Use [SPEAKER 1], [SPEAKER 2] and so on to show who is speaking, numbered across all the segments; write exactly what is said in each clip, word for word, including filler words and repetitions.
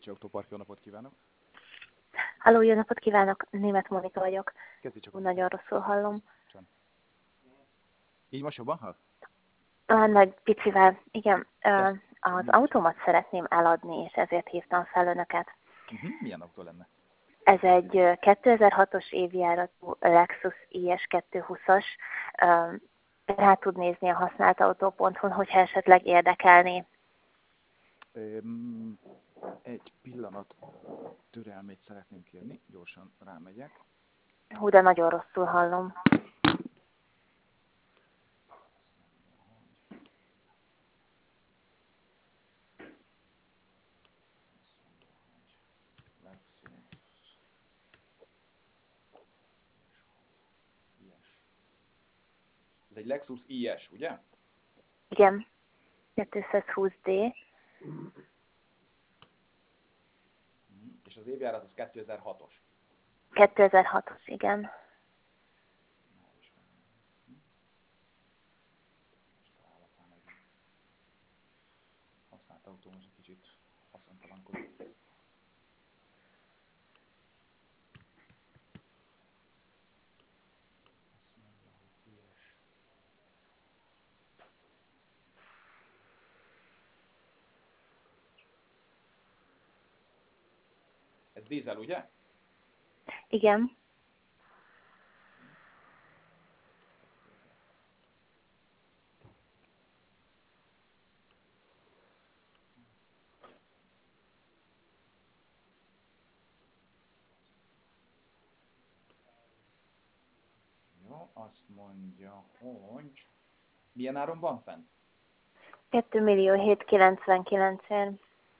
[SPEAKER 1] Pécsi Autópark, jó napot kívánok!
[SPEAKER 2] Halló, jó napot kívánok! Német Monika vagyok.
[SPEAKER 1] Kezdj csak a
[SPEAKER 2] Nagyon rosszul hallom.
[SPEAKER 1] Így most jobban hall?
[SPEAKER 2] A nagy picivel, igen.
[SPEAKER 1] Kezd.
[SPEAKER 2] Az autómat szeretném eladni, és ezért hívtam fel önöket.
[SPEAKER 1] Uh-huh. Milyen autó lenne?
[SPEAKER 2] Ez egy kétezer-hatos évjáratú Lexus i es kétszázhúszas. Rá tud nézni a használtautó pont hu-n, hogyha esetleg érdekelné.
[SPEAKER 1] Um, egy pillanat türelmét szeretném kérni, gyorsan rámegyek.
[SPEAKER 2] Hú, de nagyon rosszul hallom.
[SPEAKER 1] Ez egy Lexus i es, ugye?
[SPEAKER 2] Igen, kétszázhúsz dé.
[SPEAKER 1] És az évjárat az kétezer-hatos.
[SPEAKER 2] kétezer-hatos, igen.
[SPEAKER 1] Használt autó most egy kicsit haszontalankodik. Ez dízel, ugye?
[SPEAKER 2] Igen.
[SPEAKER 1] Jó, azt mondja, hogy... Milyen áron van fent?
[SPEAKER 2] két millió hétszázkilencvenkilencért.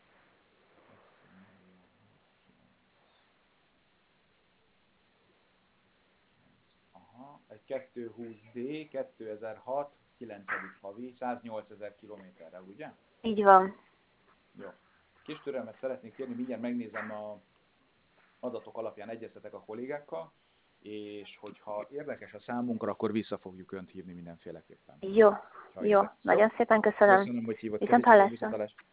[SPEAKER 1] Aha, egy kétszázhúsz dé, kétezer-hat, kilencedik havi, száznyolcezer kilométerre, ugye?
[SPEAKER 2] Így van.
[SPEAKER 1] Jó. Kis türelmet szeretnék kérni, mindjárt megnézem a adatok alapján, egyeztetek a kollégákkal, és hogyha érdekes a számunkra, akkor vissza fogjuk önt hívni mindenféleképpen.
[SPEAKER 2] Jó,
[SPEAKER 1] Ha
[SPEAKER 2] jó.
[SPEAKER 1] érdekes.
[SPEAKER 2] Nagyon szépen köszönöm.
[SPEAKER 1] Köszönöm, hogy hívott.
[SPEAKER 2] Viszont
[SPEAKER 1] Viszont
[SPEAKER 2] hallásra.
[SPEAKER 1] hallásra.